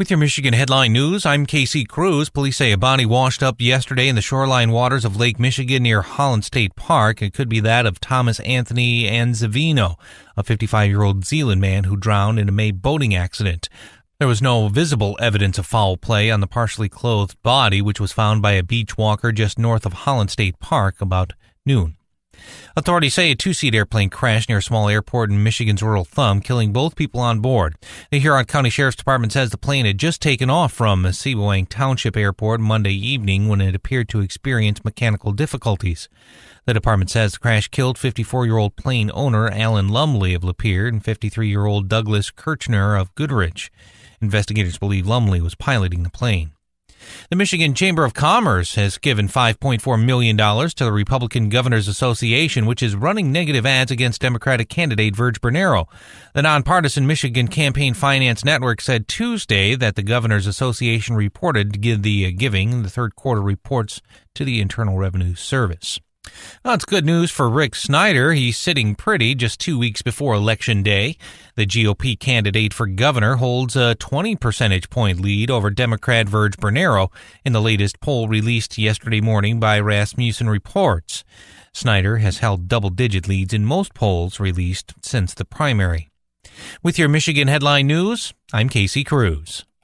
With your Michigan Headline News, I'm Casey Cruz. Police say a body washed up yesterday in the shoreline waters of Lake Michigan near Holland State Park. It could be that of Thomas Anthony Anzavino, a 55-year-old Zeeland man who drowned in a May boating accident. There was no visible evidence of foul play on the partially clothed body, which was found by a beach walker just north of Holland State Park about noon. Authorities say a two-seat airplane crashed near a small airport in Michigan's rural Thumb, killing both people on board. The Huron County Sheriff's Department says the plane had just taken off from Sebewaing Township Airport Monday evening when it appeared to experience mechanical difficulties. The department says the crash killed 54-year-old plane owner Alan Lumley of Lapeer and 53-year-old Douglas Kirchner of Goodrich. Investigators believe Lumley was piloting the plane. The Michigan Chamber of Commerce has given $5.4 million to the Republican Governors Association, which is running negative ads against Democratic candidate Verge Bernero. The nonpartisan Michigan Campaign Finance Network said Tuesday that the Governors Association reported to give the third quarter reports to the Internal Revenue Service. Well, it's good news for Rick Snyder. He's sitting pretty just 2 weeks before Election Day. The GOP candidate for governor holds a 20 percentage point lead over Democrat Verge Bernero in the latest poll released yesterday morning by Rasmussen Reports. Snyder has held double-digit leads in most polls released since the primary. With your Michigan Headline News, I'm Casey Cruz.